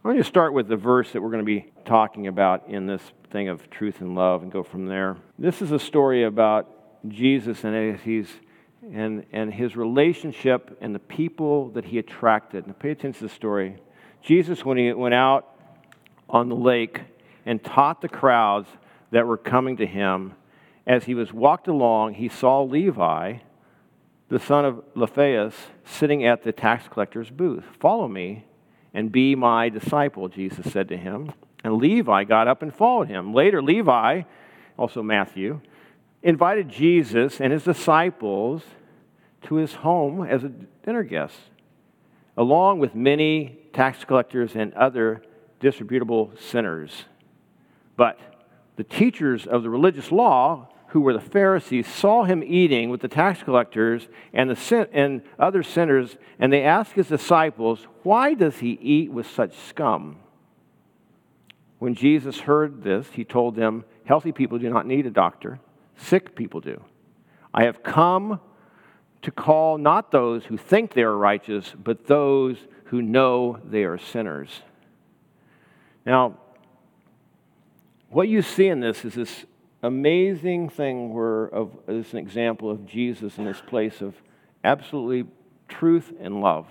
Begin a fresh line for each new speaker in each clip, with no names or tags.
I'm going to start with the verse that we're going to be talking about in this thing of truth and love and go from there. This is a story about Jesus and his relationship and the people that he attracted. Now pay attention to the story. Jesus, when he went out on the lake and taught the crowds that were coming to him, as he was walked along, he saw Levi, the son of Alphaeus, sitting at the tax collector's booth. "Follow me and be my disciple," Jesus said to him. And Levi got up and followed him. Later, Levi, also Matthew, invited Jesus and his disciples to his home as a dinner guest, along with many tax collectors and other disreputable sinners. But the teachers of the religious law, who were the Pharisees, saw him eating with the tax collectors and other sinners, and they asked his disciples, "Why does he eat with such scum?" When Jesus heard this, he told them, "Healthy people do not need a doctor, sick people do. I have come to call not those who think they are righteous, but those who know they are sinners." Now, what you see in this is this amazing thing is an example of Jesus in this place of absolutely truth and love.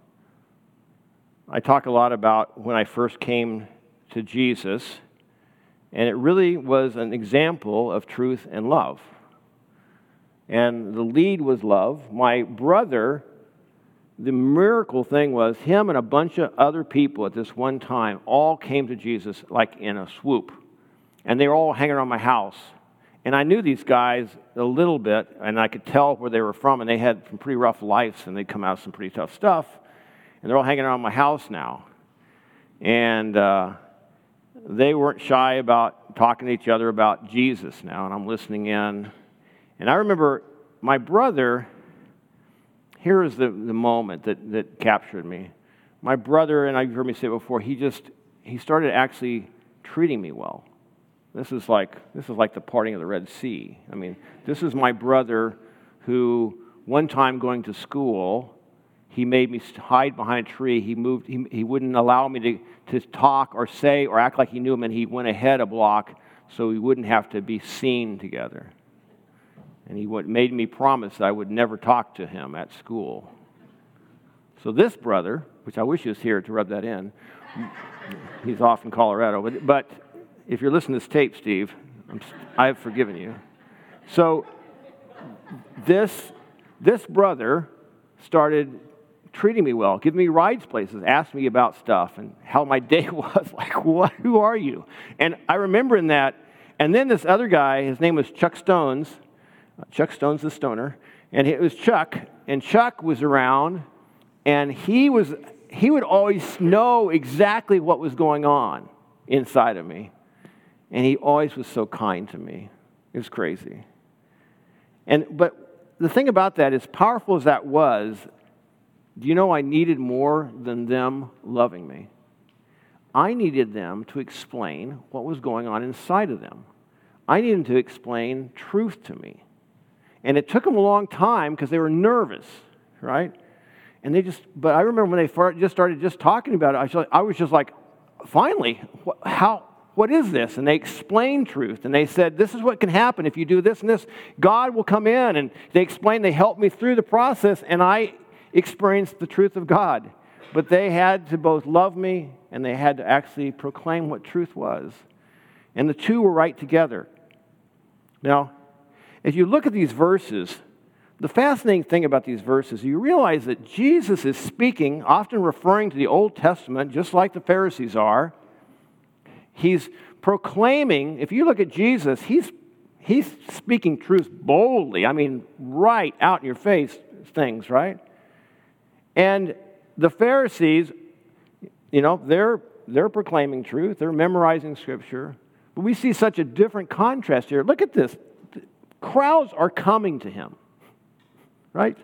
I talk a lot about when I first came to Jesus, and it really was an example of truth and love. And the lead was love. My brother, the miracle thing was him and a bunch of other people at this one time all came to Jesus like in a swoop. And they were all hanging around my house. And I knew these guys a little bit, and I could tell where they were from, and they had some pretty rough lives, and they'd come out of some pretty tough stuff. And they're all hanging around my house now. And they weren't shy about talking to each other about Jesus now, and I'm listening in. And I remember my brother, here is the moment that captured me. My brother, and I've heard me say it before, he started actually treating me well. This is like the parting of the Red Sea. I mean, this is my brother who, one time going to school, he made me hide behind a tree. He wouldn't allow me to talk or say or act like he knew him, and he went ahead a block so we wouldn't have to be seen together. And he made me promise that I would never talk to him at school. So this brother, which I wish he was here to rub that in, he's off in Colorado, but if you're listening to this tape, Steve, I have forgiven you. So this brother started treating me well, giving me rides places, asked me about stuff and how my day was. Like, what? Who are you? And I remember in that. And then this other guy, his name was Chuck Stones. Chuck Stones the stoner. And it was Chuck. And Chuck was around, and he would always know exactly what was going on inside of me. And he always was so kind to me. It was crazy. But the thing about that, as powerful as that was, do you know I needed more than them loving me? I needed them to explain what was going on inside of them. I needed them to explain truth to me. And it took them a long time because they were nervous, right? But I remember when they just started talking about it, I was just like, finally, what is this? And they explained truth. And they said, this is what can happen if you do this and this. God will come in. And they helped me through the process, and I experienced the truth of God. But they had to both love me, and they had to actually proclaim what truth was. And the two were right together. Now, as you look at these verses, the fascinating thing about these verses, you realize that Jesus is speaking, often referring to the Old Testament, just like the Pharisees are. He's proclaiming, if you look at Jesus, he's speaking truth boldly. I mean, right out in your face things, right? And the Pharisees, they're proclaiming truth. They're memorizing Scripture. But we see such a different contrast here. Look at this. Crowds are coming to him, right?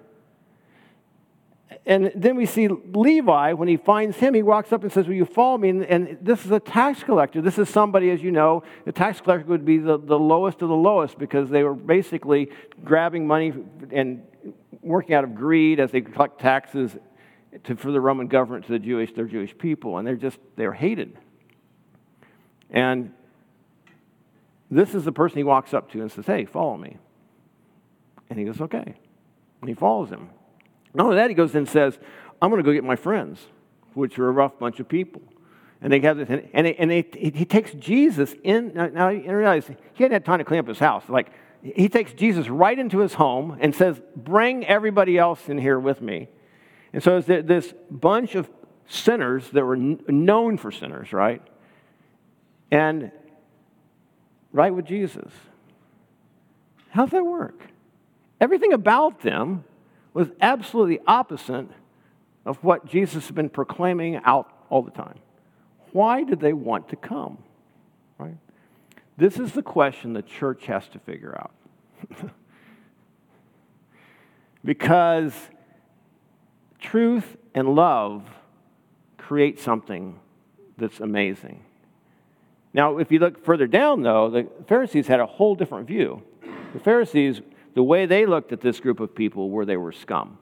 And then we see Levi, when he finds him, he walks up and says, "Will you follow me?" And this is a tax collector. This is somebody, as you know, the tax collector would be the lowest of the lowest, because they were basically grabbing money and working out of greed as they collect taxes for the Roman government, to their Jewish people, and they're hated. And this is the person he walks up to and says, "Hey, follow me." And he goes, "Okay." And he follows him. Not only that, he goes and says, "I'm going to go get my friends," which are a rough bunch of people. And they have this, and he takes Jesus in. Now you realize he hadn't had time to clean up his house. Like, he takes Jesus right into his home and says, "Bring everybody else in here with me." And so there's this bunch of sinners that were known for sinners, right? And right with Jesus. How's that work? Everything about them was absolutely opposite of what Jesus had been proclaiming out all the time. Why did they want to come? Right? This is the question the church has to figure out. Because truth and love create something that's amazing. Now, if you look further down, though, the Pharisees had a whole different view. The Pharisees, the way they looked at this group of people they were scum.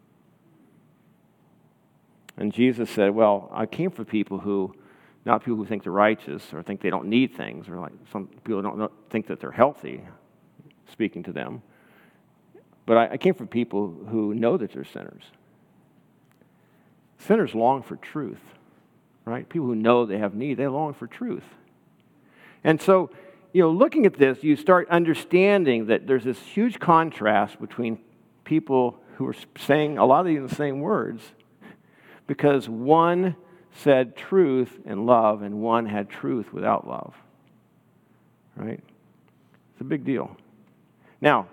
And Jesus said, well, I came for people who, not people who think they're righteous or think they don't need things, or like some people don't think that they're healthy, speaking to them. But I came for people who know that they're sinners. Sinners long for truth, right? People who know they have need, they long for truth. And so, looking at this, you start understanding that there's this huge contrast between people who are saying a lot of the same words, because one said truth and love, and one had truth without love. Right? It's a big deal. Now,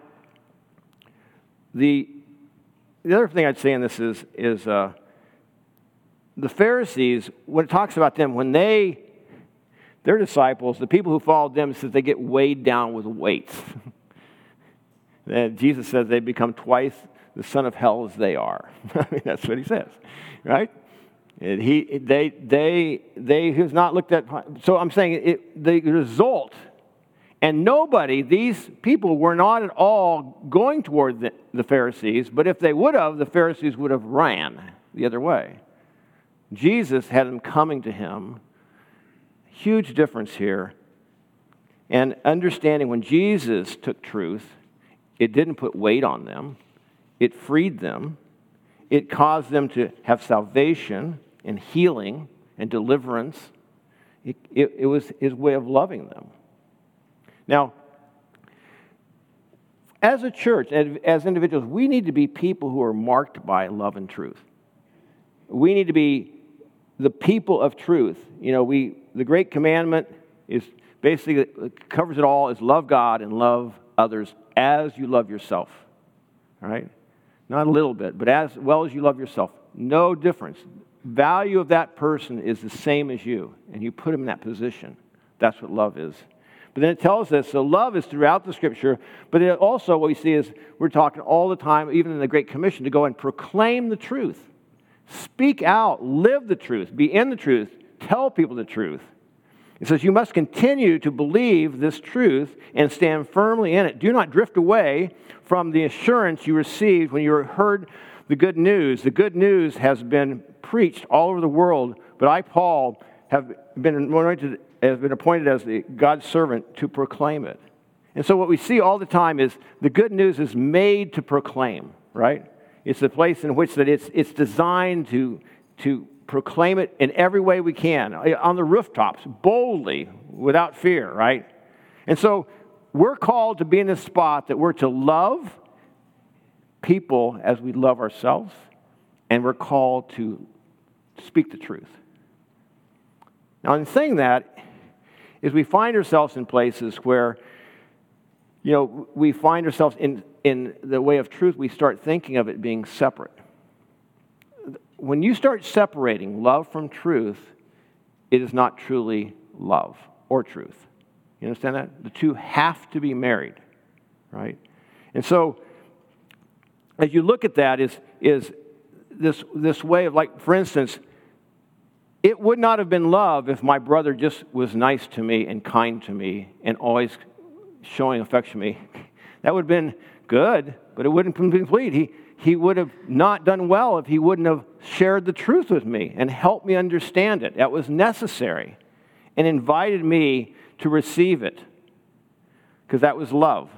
the other thing I'd say in this is the Pharisees, when it talks about them, when their disciples, the people who followed them, says they get weighed down with weights. Jesus says they become twice the son of hell as they are. I mean, that's what he says, right? And they who's not looked at. So I'm saying the result, and these people were not at all going toward the Pharisees, but if they would have, the Pharisees would have ran the other way. Jesus had them coming to him. Huge difference here. And understanding when Jesus took truth, it didn't put weight on them. It freed them. It caused them to have salvation and healing and deliverance. It was his way of loving them. Now, as a church, as individuals, we need to be people who are marked by love and truth. We need to be the people of truth. The great commandment is basically covers it all, is love God and love others as you love yourself. All right? Not a little bit, but as well as you love yourself. No difference. Value of that person is the same as you, and you put him in that position. That's what love is. But then it tells us, so love is throughout the Scripture, but it also what we see is we're talking all the time, even in the Great Commission, to go and proclaim the truth. Speak out, live the truth, be in the truth, tell people the truth. It says you must continue to believe this truth and stand firmly in it. Do not drift away from the assurance you received when you heard the good news. The good news has been preached all over the world, but I, Paul, have been appointed as God's servant to proclaim it. And so what we see all the time is the good news is made to proclaim, right? It's the place in which that it's designed to proclaim it in every way we can, on the rooftops, boldly, without fear, right? And so we're called to be in this spot that we're to love people as we love ourselves, and we're called to speak the truth. Now, in saying that, is we find ourselves in places where, we find ourselves in the way of truth, we start thinking of it being separate. When you start separating love from truth, it is not truly love or truth. You understand that? The two have to be married, right? And so, as you look at that, is this way of, like, for instance, it would not have been love if my brother just was nice to me and kind to me and always showing affection to me. That would have been good, but it wouldn't be complete. he would have not done well if he wouldn't have shared the truth with me and helped me understand it. That was necessary, and invited me to receive it, because that was love.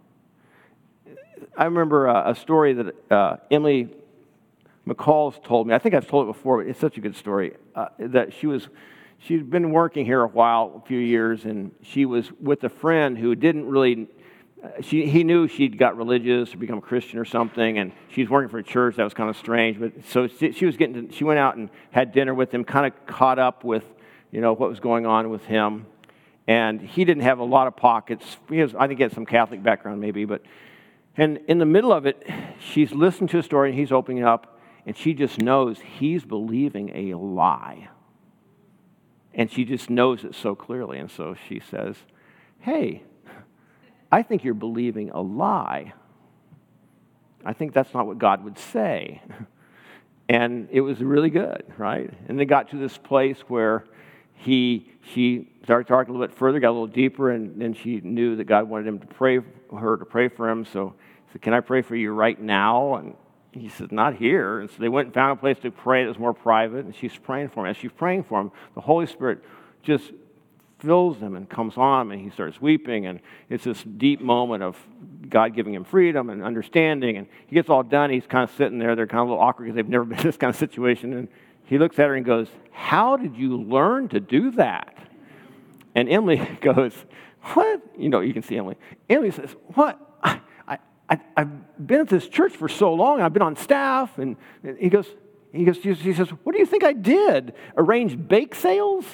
I remember a story that Emily McCall's told me. I think I've told it before, but it's such a good story. That she'd been working here a few years, and she was with a friend who didn't really. He knew she'd got religious or become a Christian or something, and she's working for a church. That was kind of strange. But so she went out and had dinner with him, kind of caught up with, what was going on with him. And he didn't have a lot of pockets. I think he had some Catholic background maybe, and in the middle of it, she's listening to a story, and he's opening up, and she just knows he's believing a lie. And she just knows it so clearly. And so she says, "Hey, I think you're believing a lie. I think that's not what God would say." And it was really good, right? And they got to this place where she started talking a little bit further, got a little deeper, and then she knew that God wanted her to pray for him. So he said, "Can I pray for you right now?" And he said, "Not here." And so they went and found a place to pray that was more private, and she's praying for him. As she's praying for him, the Holy Spirit just fills him and comes on him, and he starts weeping, and it's this deep moment of God giving him freedom and understanding, and he gets all done. He's kind of sitting there. They're kind of a little awkward because they've never been in this kind of situation, and he looks at her and goes, "How did you learn to do that?" And Emily goes, "What?" You can see Emily. Emily says, "What? I've been at this church for so long, and I've been on staff," and he says, "What do you think I did? Arrange bake sales?"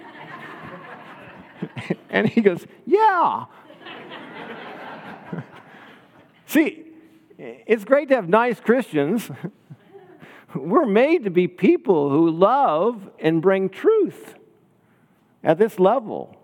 And he goes, "Yeah." See, it's great to have nice Christians. We're made to be people who love and bring truth at this level.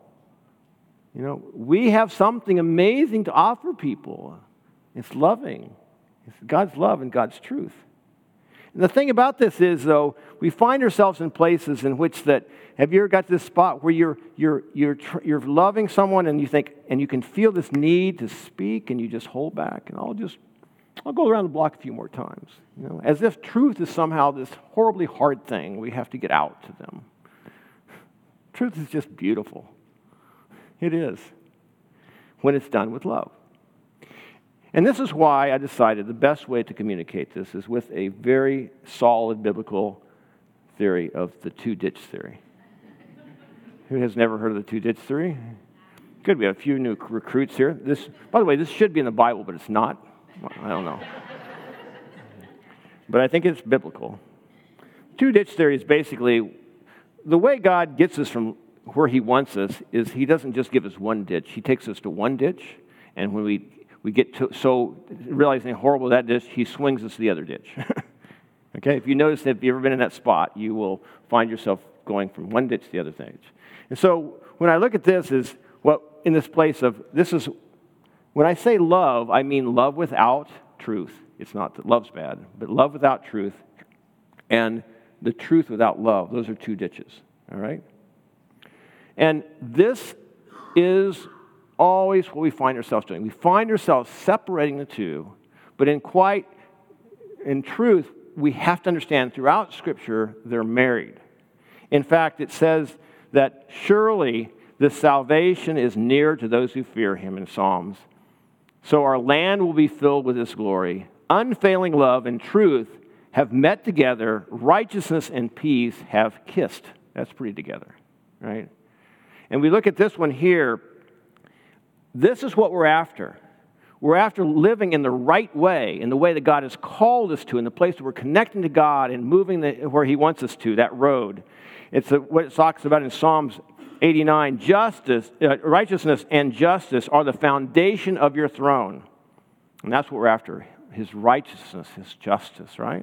We have something amazing to offer people. It's loving. It's God's love and God's truth. And the thing about this is, though, we find ourselves in places in which have you ever got to this spot where you're loving someone and you think, and you can feel this need to speak, and you just hold back, and I'll go around the block a few more times, as if truth is somehow this horribly hard thing we have to get out to them. Truth is just beautiful. It is, when it's done with love. And this is why I decided the best way to communicate this is with a very solid biblical theory of the two-ditch theory. Who has never heard of the two-ditch theory? Good, we have a few new recruits here. By the way, this should be in the Bible, but it's not. I don't know. But I think it's biblical. Two-ditch theory is basically the way God gets us from where he wants us is he doesn't just give us one ditch. He takes us to one ditch, and when we get to realizing how horrible that ditch, he swings us to the other ditch. Okay, if you notice that if you've ever been in that spot, you will find yourself going from one ditch to the other ditch. And so when I look at this, in this place of when I say love, I mean love without truth. It's not that love's bad, but love without truth and the truth without love. Those are two ditches. All right, and this is always what we find ourselves doing. We find ourselves separating the two, but in truth, we have to understand throughout Scripture they're married. In fact, it says that surely the salvation is near to those who fear him in Psalms. So our land will be filled with his glory. Unfailing love and truth have met together. Righteousness and peace have kissed. That's pretty together, right? And we look at this one here. This is what we're after. We're after living in the right way, in the way that God has called us to, in the place that we're connecting to God and moving where he wants us to, that road. It's what it talks about in Psalms 89. Righteousness and justice are the foundation of your throne. And that's what we're after, his righteousness, his justice, right?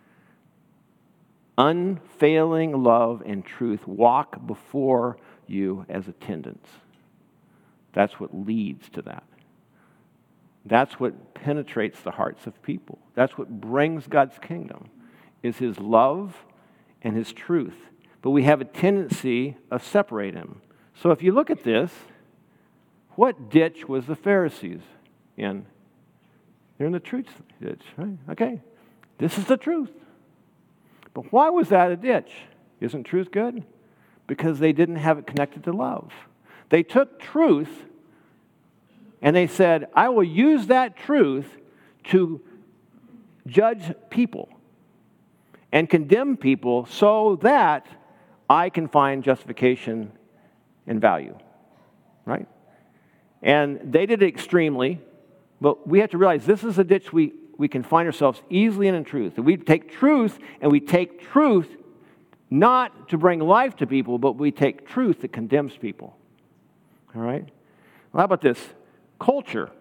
Unfailing love and truth walk before you as attendants. That's what leads to that. That's what penetrates the hearts of people. That's what brings God's kingdom, is his love and his truth. But we have a tendency of separating them. So if you look at this, what ditch was the Pharisees in? They're in the truth ditch, right? Okay, this is the truth. But why was that a ditch? Isn't truth good? Because they didn't have it connected to love. They took truth and they said, I will use that truth to judge people and condemn people so that I can find justification and value, right? And they did it extremely, but we have to realize this is a ditch we can find ourselves easily in truth. We take truth, and we take truth not to bring life to people, but we take truth that condemns people. All right? Well, how about this? Culture.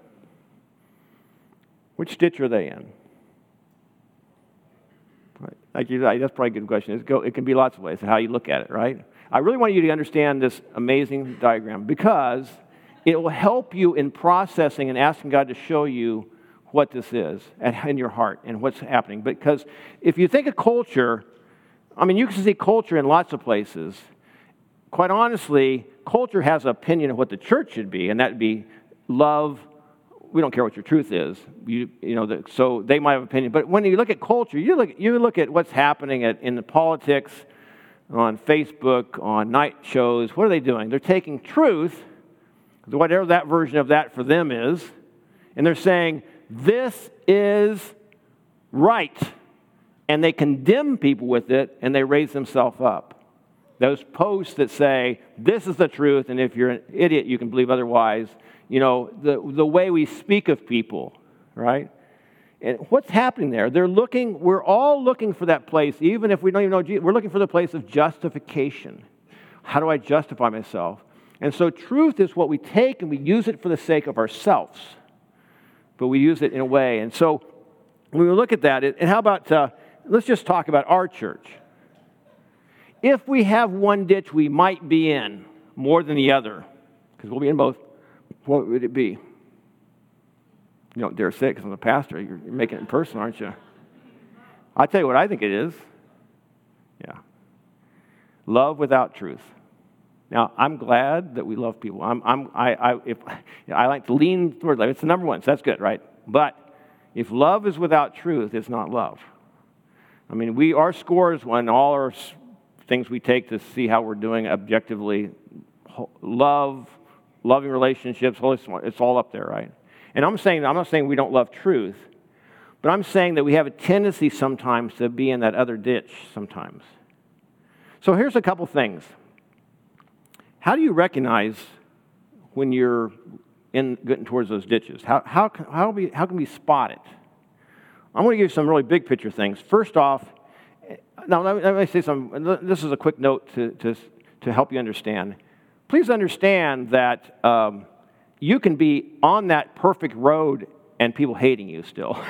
Which ditch are they in? Right. That's probably a good question. It can be lots of ways, how you look at it, right? I really want you to understand this amazing diagram because it will help you in processing and asking God to show you what this is in your heart and what's happening. Because if you think of culture, I mean, you can see culture in lots of places. Quite honestly, culture has an opinion of what the church should be, and that would be love. We don't care what your truth is. So they might have an opinion. But when you look at culture, you look at what's happening in the politics, on Facebook, on night shows. What are they doing? They're taking truth, whatever that version of that for them is, and they're saying, this is right. And they condemn people with it, and they raise themselves up. Those posts that say, this is the truth, and if you're an idiot, you can believe otherwise. The way we speak of people, right? And what's happening there? We're all looking for that place, even if we don't even know Jesus. We're looking for the place of justification. How do I justify myself? And so truth is what we take and we use it for the sake of ourselves. But we use it in a way. And so when we look at that, and how about, let's just talk about our church. If we have one ditch we might be in more than the other, because we'll be in both, what would it be? You don't dare say it because I'm the pastor. You're making it personal, aren't you? I'll tell you what I think it is. Yeah. Love without truth. Now, I'm glad that we love people. I like to lean toward love. It's the number one, so that's good, right? But if love is without truth, it's not love. I mean, our scores on all our things we take to see how we're doing objectively, loving relationships, it's all up there, right? And I'm not saying we don't love truth, but I'm saying that we have a tendency sometimes to be in that other ditch sometimes. So here's a couple things. How do you recognize when you're getting towards those ditches? How can we spot it? I'm going to give you some really big picture things. First off, now let me say something. This is a quick note to help you understand. Please understand that you can be on that perfect road and people hating you still.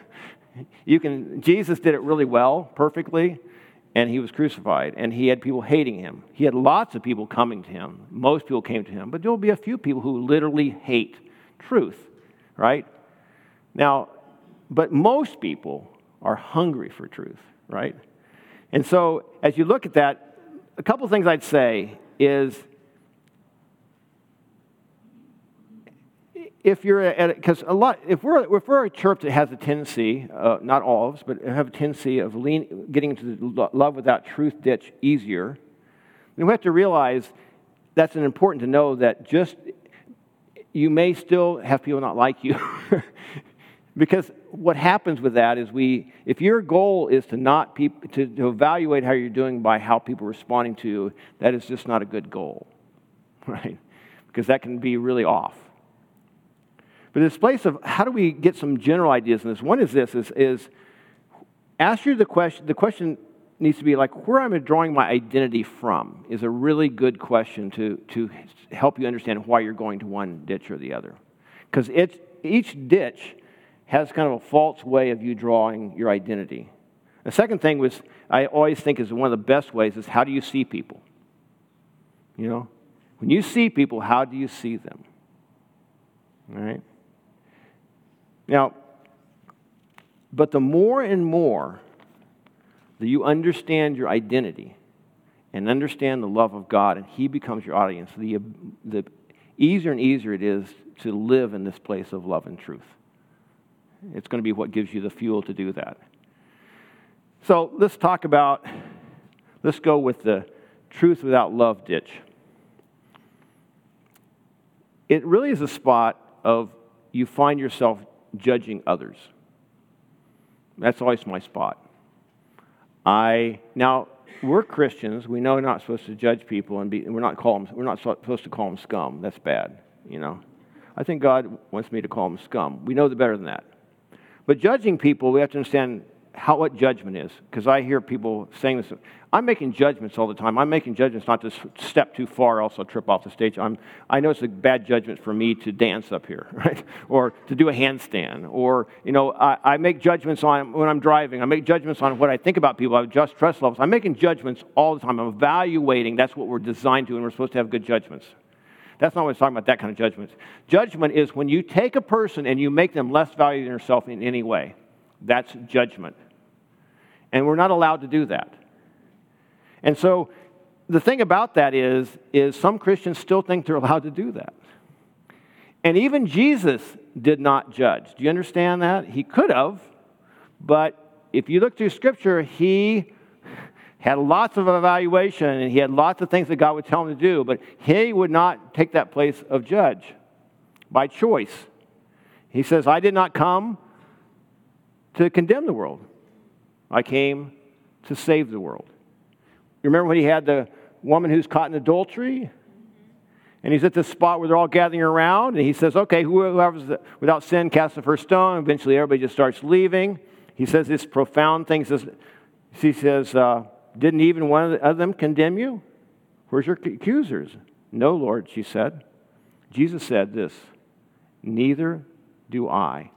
Jesus did it really well, perfectly, and he was crucified, and he had people hating him. He had lots of people coming to him. Most people came to him, but there will be a few people who literally hate truth, right? Now, but most people are hungry for truth, right? And so as you look at that, a couple things I'd say is, if we're a church that has a tendency, not all of us, but have a tendency of getting into the love without truth ditch easier, then we have to realize that's important to know that you may still have people not like you. Because what happens with that is if your goal is to evaluate how you're doing by how people are responding to you, that is just not a good goal, right? Because that can be really off. But this place of how do we get some general ideas in this? One is this, is ask you the question needs to be like, where am I drawing my identity from is a really good question to help you understand why you're going to one ditch or the other. Because each ditch has kind of a false way of you drawing your identity. The second thing I always think is one of the best ways is how do you see people? When you see people, how do you see them? All right? Now, but the more and more that you understand your identity and understand the love of God and he becomes your audience, the easier and easier it is to live in this place of love and truth. It's going to be what gives you the fuel to do that. So let's go with the truth without love ditch. It really is a spot of you find yourself judging others. That's always my spot. Now, we're Christians. We know we're not supposed to judge people, and we're not supposed to call them scum. That's bad, I think God wants me to call them scum. We know better than that. But judging people, we have to understand what judgment is. Because I hear people saying this. I'm making judgments all the time. I'm making judgments not to step too far, also trip off the stage. I know it's a bad judgment for me to dance up here, right? Or to do a handstand. Or, I make judgments on when I'm driving. I make judgments on what I think about people. I adjust stress levels. I'm making judgments all the time. I'm evaluating. That's what we're designed to, and we're supposed to have good judgments. That's not what I'm talking about, that kind of judgment. Judgment is when you take a person and you make them less valuable than yourself in any way. That's judgment. And we're not allowed to do that. And so the thing about that is some Christians still think they're allowed to do that. And even Jesus did not judge. Do you understand that? He could have, but if you look through Scripture, he had lots of evaluation, and he had lots of things that God would tell him to do, but he would not take that place of judge by choice. He says, I did not come to condemn the world. I came to save the world. You remember when he had the woman who's caught in adultery? And he's at this spot where they're all gathering around, and he says, okay, whoever's without sin, cast the first stone. Eventually everybody just starts leaving. He says this profound thing. He says, didn't even one of them condemn you? Where's your accusers? No, Lord, she said. Jesus said this, neither do I.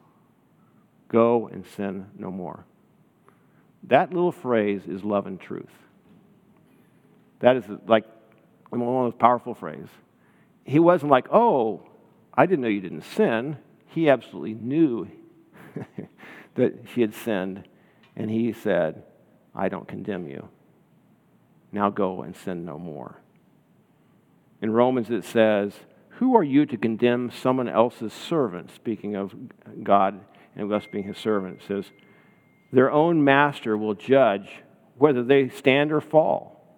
Go and sin no more. That little phrase is love and truth. That is like one of those powerful phrases. He wasn't like, oh, I didn't know you didn't sin. He absolutely knew that she had sinned, and he said, I don't condemn you. Now go and sin no more. In Romans it says, who are you to condemn someone else's servant? Speaking of God and us being his servant, it says, their own master will judge whether they stand or fall.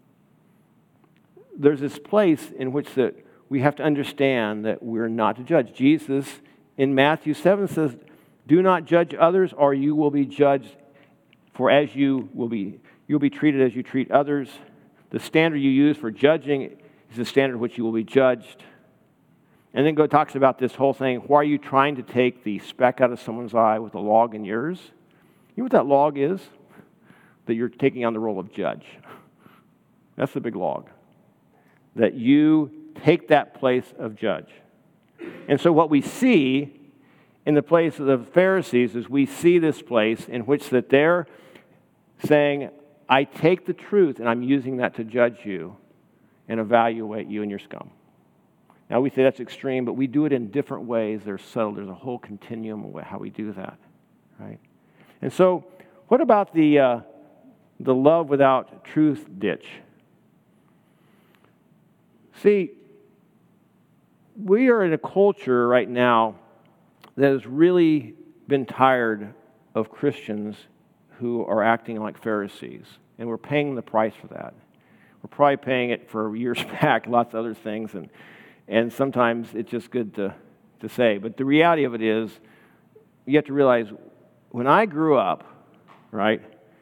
There's this place in which that we have to understand that we're not to judge. Jesus in Matthew 7 says, do not judge others, or you will be judged, for as you'll be treated as you treat others. The standard you use for judging is the standard which you will be judged. And then God talks about this whole thing. Why are you trying to take the speck out of someone's eye with a log in yours? You know what that log is? That you're taking on the role of judge. That's the big log. That you take that place of judge. And so what we see in the place of the Pharisees is we see this place in which that they're saying, I take the truth and I'm using that to judge you and evaluate you and your scum. Now we say that's extreme, but we do it in different ways. They're subtle. There's a whole continuum of how we do that, right? And so what about the love without truth ditch? See, we are in a culture right now that has really been tired of Christians who are acting like Pharisees, and we're paying the price for that. We're probably paying it for years back, lots of other things, and sometimes it's just good to say. But the reality of it is, you have to realize, when I grew up, right,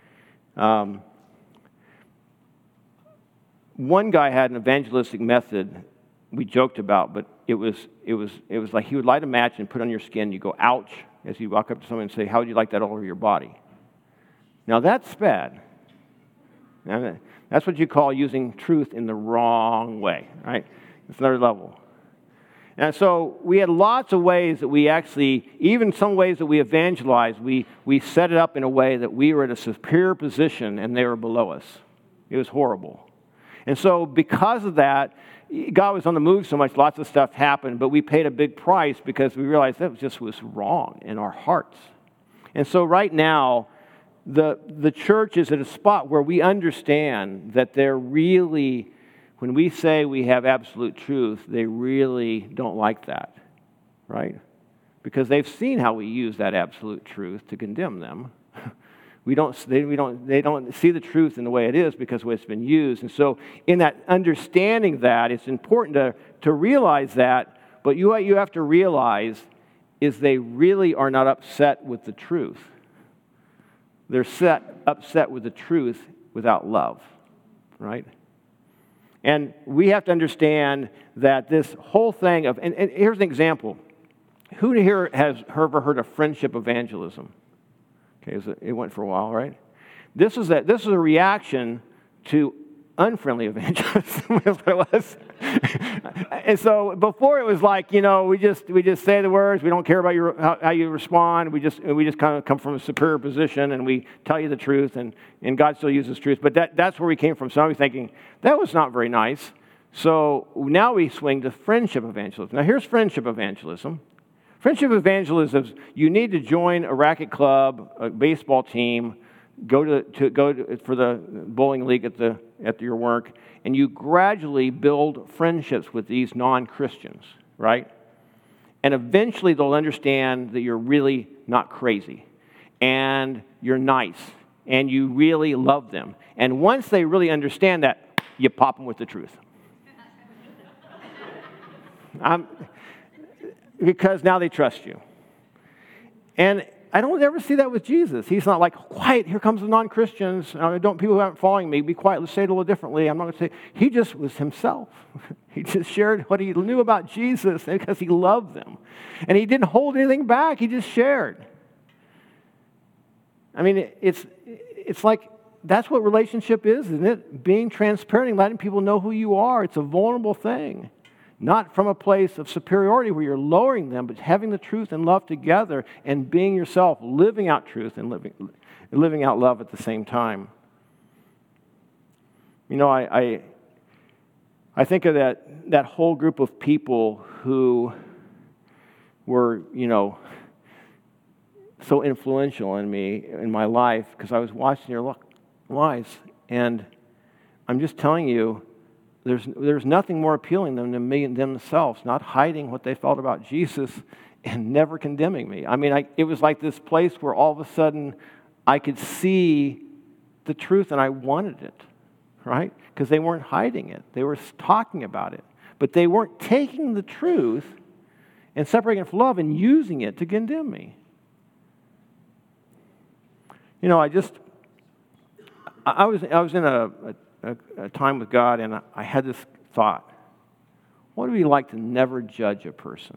one guy had an evangelistic method we joked about, but it was like he would light a match and put it on your skin. You go, ouch, as you walk up to someone and say, how would you like that all over your body? Now that's bad. Now, that's what you call using truth in the wrong way, right? It's another level. And so we had lots of ways that we actually, even some ways that we evangelized, we set it up in a way that we were at a superior position and they were below us. It was horrible. And so because of that, God was on the move so much, lots of stuff happened, but we paid a big price because we realized that just was wrong in our hearts. And so right now, the church is at a spot where we understand that they're really, when we say we have absolute truth, they really don't like that, right? because they've seen how we use that absolute truth to condemn them. They don't see the truth in the way it is because of the way it's been used. And so in that understanding that, it's important to realize that, but what you have to realize is they really are not upset with the truth. They're upset with the truth without love, right? And we have to understand that this whole thing of, and here's an example. Who here has ever heard of friendship evangelism? Okay, it went for a while, right? This is a reaction to unfriendly evangelism. That's what it was. And so before it was like, we just say the words. We don't care about how you respond. We just kind of come from a superior position and we tell you the truth, and God still uses truth. But that's where we came from. So I was thinking that was not very nice. So now we swing to friendship evangelism. Now here's friendship evangelism. Friendship evangelism is you need to join a racket club, a baseball team, go for the bowling league at your work, and you gradually build friendships with these non-Christians, right? And eventually they'll understand that you're really not crazy, and you're nice, and you really love them. And once they really understand that, you pop them with the truth. Because now they trust you. And I don't ever see that with Jesus. He's not like, quiet, here comes the non-Christians. People who aren't following me, be quiet, let's say it a little differently. I'm not going to say, he just was himself. He just shared what he knew about Jesus because he loved them. And he didn't hold anything back, he just shared. I mean, it's like, that's what relationship is, isn't it? Being transparent and letting people know who you are. It's a vulnerable thing. Not from a place of superiority where you're lowering them, but having the truth and love together and being yourself, living out truth and living out love at the same time. I think of that whole group of people who were, so influential in me, in my life, because I was watching their lives. And I'm just telling you, there's nothing more appealing than themselves, not hiding what they felt about Jesus and never condemning me. I mean, it was like this place where all of a sudden I could see the truth and I wanted it, right? Because they weren't hiding it. They were talking about it. But they weren't taking the truth and separating it from love and using it to condemn me. I was in a time with God, and I had this thought. What would it be like to never judge a person?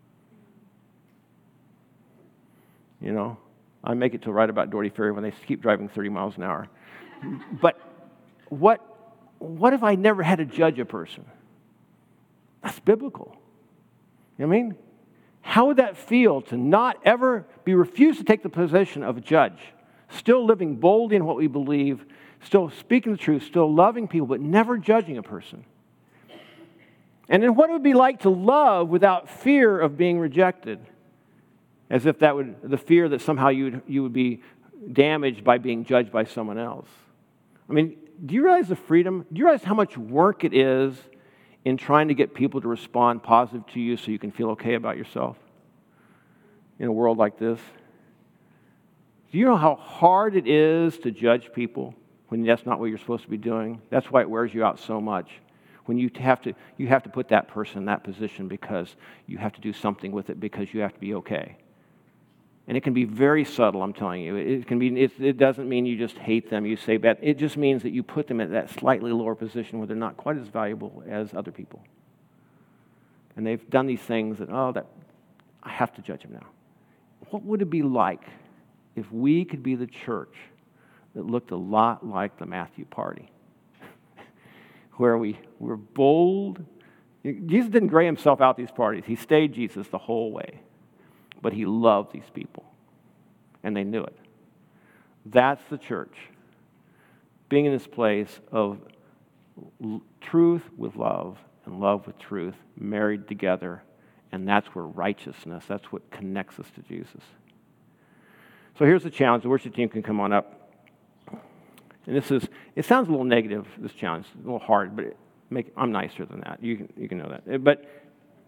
I make it to right about Doherty Ferry when they keep driving 30 miles an hour. But what if I never had to judge a person? That's biblical. You know what I mean? How would that feel to not ever be refused to take the position of a judge, still living boldly in what we believe, still speaking the truth, still loving people, but never judging a person? And then what it would be like to love without fear of being rejected, as if the fear that somehow you would be damaged by being judged by someone else. I mean, do you realize the freedom? Do you realize how much work it is in trying to get people to respond positive to you so you can feel okay about yourself in a world like this? Do you know how hard it is to judge people when that's not what you're supposed to be doing? That's why it wears you out so much. When you have to put that person in that position because you have to do something with it because you have to be okay. And it can be very subtle, I'm telling you. It doesn't mean you just hate them, you say bad. It just means that you put them in that slightly lower position where they're not quite as valuable as other people. And they've done these things that I have to judge them now. What would it be like if we could be the church that looked a lot like the Matthew party? Where we were bold. Jesus didn't gray himself out these parties. He stayed Jesus the whole way. But he loved these people. And they knew it. That's the church. Being in this place of truth with love and love with truth married together. And that's where righteousness, that's what connects us to Jesus. So here's the challenge. The worship team can come on up. And it sounds a little negative, this challenge, a little hard, but I'm nicer than that. You can know that. But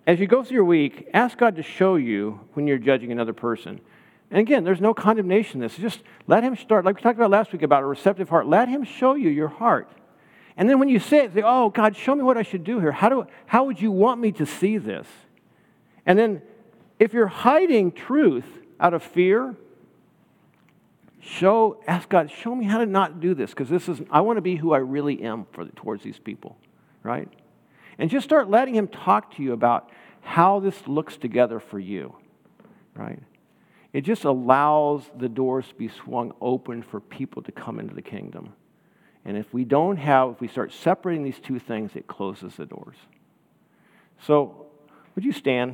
as you go through your week, ask God to show you when you're judging another person. And again, there's no condemnation in this. Just let him start, like we talked about last week about a receptive heart. Let him show you your heart. And then when you say it, say, oh, God, show me what I should do here. How would you want me to see this? And then if you're hiding truth out of fear, ask God, show me how to not do this, because I want to be who I really am towards these people, right? And just start letting him talk to you about how this looks together for you, right? It just allows the doors to be swung open for people to come into the kingdom. And if we start separating these two things, it closes the doors. So, would you stand?